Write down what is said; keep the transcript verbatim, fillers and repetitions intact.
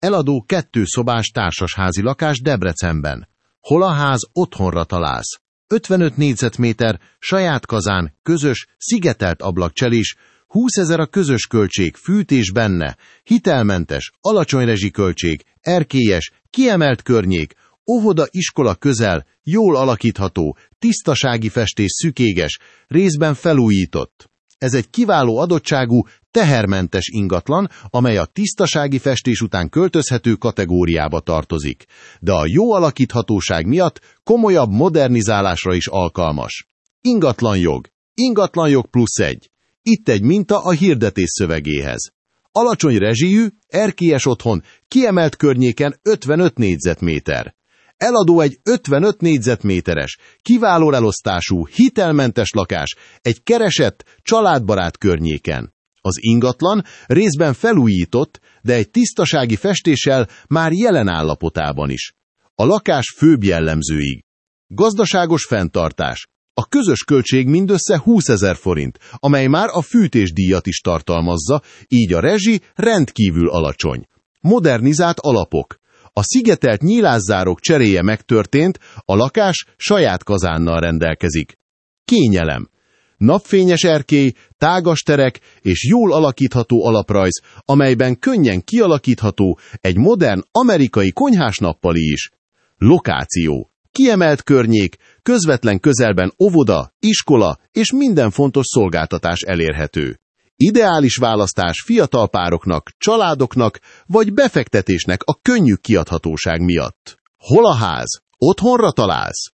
Eladó kettőszobás társasházi lakás Debrecenben. Hol a ház, otthonra találsz. ötvenöt négyzetméter, saját kazán, közös, szigetelt ablakcselés, húszezer a közös költség, fűtés benne, hitelmentes, alacsony rezsiköltség, erkélyes, kiemelt környék, óvoda, iskola közel, jól alakítható, tisztasági festés szükéges, részben felújított. Ez egy kiváló adottságú, tehermentes ingatlan, amely a tisztasági festés után költözhető kategóriába tartozik, de a jó alakíthatóság miatt komolyabb modernizálásra is alkalmas. Ingatlanjog. Ingatlanjog plusz egy. Itt egy minta a hirdetés szövegéhez. Alacsony rezsijű, erkélyes otthon, kiemelt környéken ötvenöt négyzetméter. Eladó egy ötvenöt négyzetméteres, kiváló elosztású, hitelmentes lakás, egy keresett, családbarát környéken. Az ingatlan részben felújított, de egy tisztasági festéssel már jelen állapotában is. A lakás főbb jellemzői. Gazdaságos fenntartás. A közös költség mindössze húszezer forint, amely már a fűtésdíjat is tartalmazza, így a rezsi rendkívül alacsony. Modernizált alapok. A szigetelt nyílászárok cseréje megtörtént, a lakás saját kazánnal rendelkezik. Kényelem. Napfényes erkély, tágas terek és jól alakítható alaprajz, amelyben könnyen kialakítható egy modern amerikai konyhás nappali is. Lokáció. Kiemelt környék, közvetlen közelben óvoda, iskola és minden fontos szolgáltatás elérhető. Ideális választás fiatal pároknak, családoknak vagy befektetésnek a könnyű kiadhatóság miatt. Hol a ház? Otthonra találsz?